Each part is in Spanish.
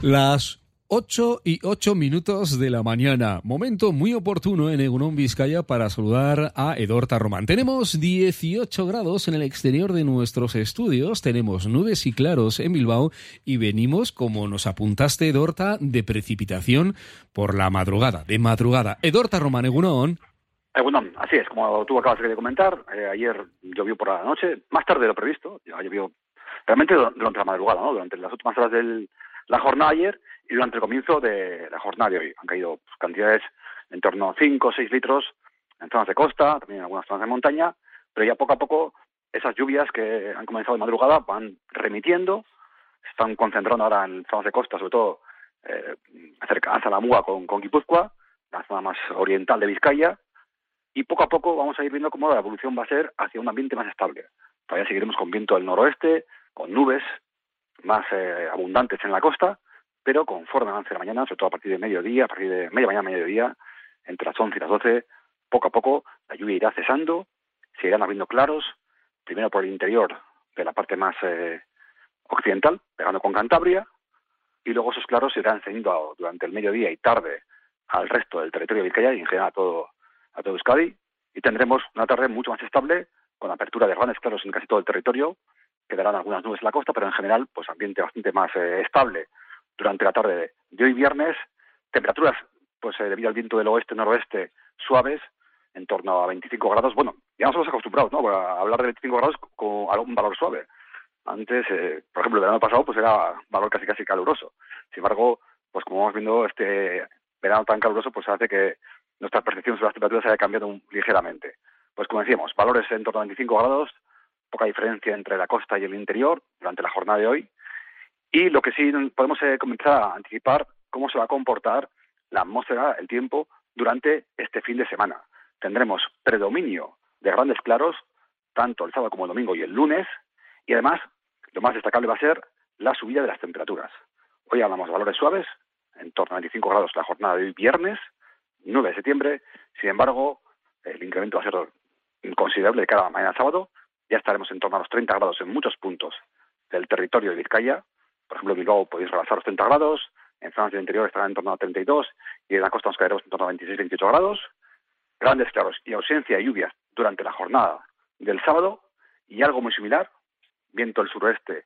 Las 8:08 de la mañana, momento muy oportuno en Egunon, Vizcaya, para saludar a Edorta Román. Tenemos 18 grados en el exterior de nuestros estudios, tenemos nubes y claros en Bilbao y venimos, como nos apuntaste, Edorta, de precipitación por la madrugada, de madrugada. Edorta Román, Egunon. Egunon, así es, como tú acabas de comentar, ayer llovió por la noche, más tarde de lo previsto, ya llovió realmente durante la madrugada, ¿no? Durante las últimas horas de la jornada ayer y durante el comienzo de la jornada de hoy. Han caído cantidades en torno a 5 o 6 litros en zonas de costa, también en algunas zonas de montaña, pero ya poco a poco esas lluvias que han comenzado de madrugada van remitiendo, se están concentrando ahora en zonas de costa, sobre todo cercanas a la Muga con Guipúzcoa, la zona más oriental de Vizcaya, y poco a poco vamos a ir viendo cómo la evolución va a ser hacia un ambiente más estable. Todavía seguiremos con viento del noroeste, con nubes más abundantes en la costa, pero conforme avance la mañana, sobre todo a partir de mediodía, a partir de media mañana, mediodía, entre las 11 y las 12, poco a poco la lluvia irá cesando, se irán abriendo claros, primero por el interior de la parte más occidental, pegando con Cantabria, y luego esos claros se irán encendiendo durante el mediodía y tarde al resto del territorio de Vizcaya y en general a todo Euskadi, y tendremos una tarde mucho más estable, con apertura de grandes claros en casi todo el territorio. Quedarán algunas nubes en la costa, pero en general, pues ambiente bastante más estable durante la tarde de hoy viernes. Temperaturas, pues debido al viento del oeste-noroeste, suaves, en torno a 25 grados. Bueno, ya nos hemos acostumbrado, ¿no?, a hablar de 25 grados con algún valor suave. Antes, por ejemplo, el verano pasado, pues era valor casi caluroso. Sin embargo, pues como vamos viendo, este verano tan caluroso, pues hace que nuestra percepción sobre las temperaturas haya cambiado ligeramente. Pues como decíamos, valores en torno a 25 grados, poca diferencia entre la costa y el interior durante la jornada de hoy. Y lo que sí podemos comenzar a anticipar cómo se va a comportar la atmósfera, el tiempo, durante este fin de semana. Tendremos predominio de grandes claros, tanto el sábado como el domingo y el lunes, y además, lo más destacable va a ser la subida de las temperaturas. Hoy hablamos de valores suaves, en torno a 25 grados la jornada de hoy viernes, 9 de septiembre, sin embargo, el incremento va a ser considerable de cara a mañana sábado. Ya estaremos en torno a los 30 grados en muchos puntos del territorio de Vizcaya. Por ejemplo, en Bilbao podéis rebasar los 30 grados, en zonas del interior estarán en torno a 32 y en la costa nos caeremos en torno a 26-28 grados. Grandes claros y ausencia de lluvias durante la jornada del sábado y algo muy similar, viento del suroeste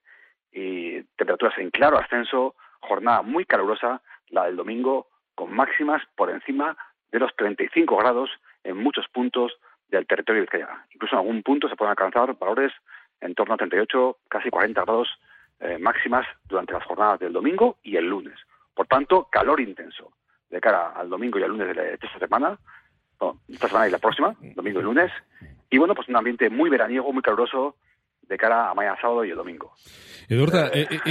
y temperaturas en claro ascenso, jornada muy calurosa, la del domingo, con máximas por encima de los 35 grados en muchos puntos del territorio de Vizcaya. Incluso en algún punto se pueden alcanzar valores en torno a 38, casi 40 grados máximas durante las jornadas del domingo y el lunes. Por tanto, calor intenso de cara al domingo y al lunes de esta semana, esta semana y la próxima, domingo y lunes. Y bueno, pues un ambiente muy veraniego, muy caluroso de cara a mañana sábado y el domingo. Edorta,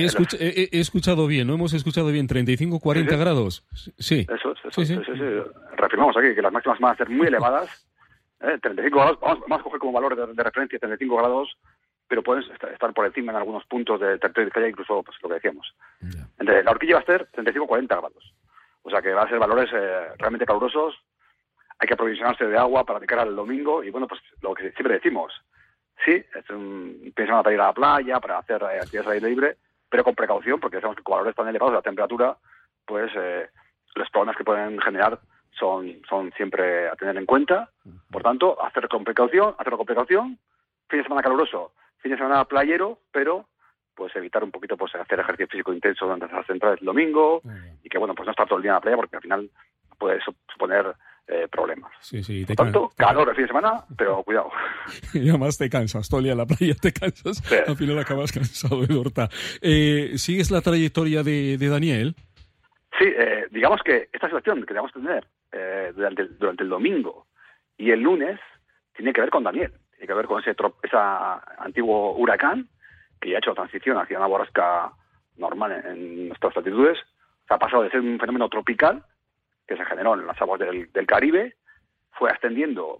he escuchado bien, ¿no? Hemos escuchado bien, 35-40 grados. Sí. Eso. Reafirmamos aquí que las máximas van a ser muy elevadas. 35 grados, vamos a coger como valor de referencia 35 grados, pero pueden estar por encima en algunos puntos del territorio de Vizcaya, incluso pues, lo que decíamos. Yeah. Entonces, la horquilla va a ser 35-40 grados. O sea que va a ser valores realmente calurosos. Hay que aprovisionarse de agua para de cara al domingo. Y bueno, pues lo que siempre decimos, sí, es un fin de semana para ir a la playa, para hacer actividades al aire libre, pero con precaución, porque sabemos que con valores tan elevados de la temperatura, pues los problemas que pueden generar son siempre a tener en cuenta. Por tanto, hacerlo con precaución. Fin de semana caluroso, fin de semana playero, pero pues evitar un poquito pues hacer ejercicio físico intenso durante las centrales del domingo y que bueno, pues no estar todo el día en la playa porque al final puede suponer problemas. Sí, por tanto, calor el fin de semana, pero cuidado. Y además te cansas, todo el día en la playa te cansas, sí. Al final acabas cansado, Edorta. ¿Sigues la trayectoria de Daniel? Sí, digamos que esta situación que vamos a tener durante el domingo y el lunes tiene que ver con Daniel, tiene que ver con ese antiguo huracán que ya ha hecho la transición hacia una borrasca normal en nuestras latitudes. Se ha pasado de ser un fenómeno tropical que se generó en las aguas del Caribe, fue ascendiendo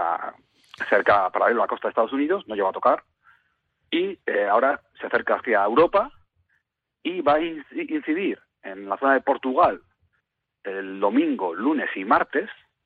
cerca paralelo a la costa de Estados Unidos, no llegó a tocar, y ahora se acerca hacia Europa y va a incidir en la zona de Portugal el domingo, lunes y martes,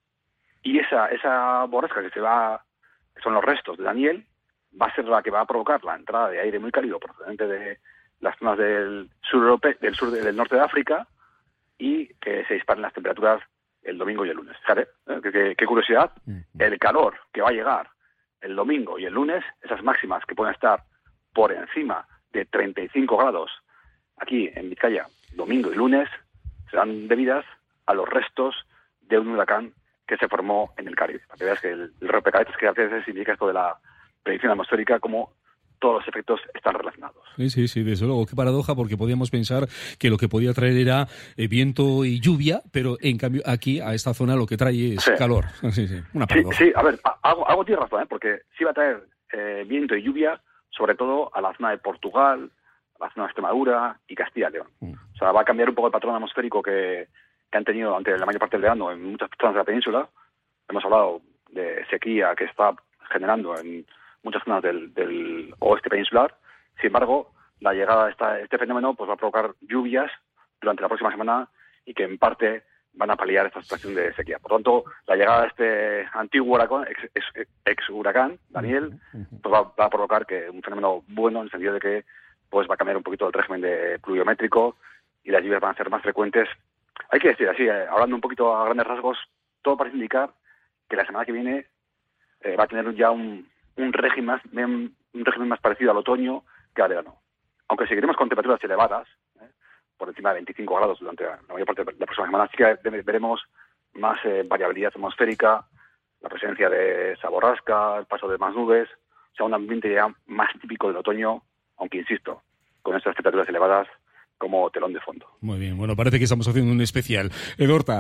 y esa borrasca que son los restos de Daniel, va a ser la que va a provocar la entrada de aire muy cálido procedente las zonas del del norte de África, y que se disparen las temperaturas el domingo y el lunes. Fíjate, qué curiosidad. El calor que va a llegar el domingo y el lunes, esas máximas que pueden estar por encima de 35 grados aquí en Vizcaya, domingo y lunes, serán debidas a los restos de un huracán que se formó en el Caribe. Para que veas que el rompecabezas que a veces indica esto de la predicción atmosférica, como todos los efectos están relacionados. Sí, desde luego. Qué paradoja, porque podíamos pensar que lo que podía traer era viento y lluvia, pero en cambio aquí, a esta zona, lo que trae es calor. Sí, una paradoja. Sí, a ver, algo tiene razón, porque sí va a traer viento y lluvia, sobre todo a la zona de Portugal, a la zona de Extremadura y Castilla y León. O sea, va a cambiar un poco el patrón atmosférico que han tenido durante la mayor parte del verano en muchas zonas de la península. Hemos hablado de sequía que está generando en muchas zonas del oeste peninsular. Sin embargo, la llegada de este fenómeno pues va a provocar lluvias durante la próxima semana y que en parte van a paliar esta situación de sequía. Por tanto, la llegada de este antiguo huracán, ex huracán, Daniel, pues va a provocar que un fenómeno bueno, en el sentido de que pues va a cambiar un poquito el régimen pluviométrico y las lluvias van a ser más frecuentes. Hay que decir así, hablando un poquito a grandes rasgos, todo parece indicar que la semana que viene va a tener ya un régimen más parecido al otoño que al verano. Aunque seguiremos con temperaturas elevadas, por encima de 25 grados durante la mayor parte de la próxima semana, sí que veremos más variabilidad atmosférica, la presencia de saborrasca, el paso de más nubes, o sea, un ambiente ya más típico del otoño, aunque insisto, con estas temperaturas elevadas como telón de fondo. Muy bien, bueno, parece que estamos haciendo un especial. Edorta.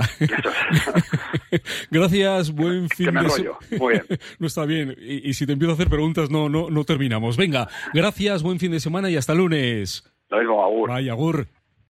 Gracias, buen fin de semana. Muy bien. No está bien, y si te empiezo a hacer preguntas no terminamos. Venga, gracias, buen fin de semana y hasta lunes. Lo mismo, agur. Vaya, agur.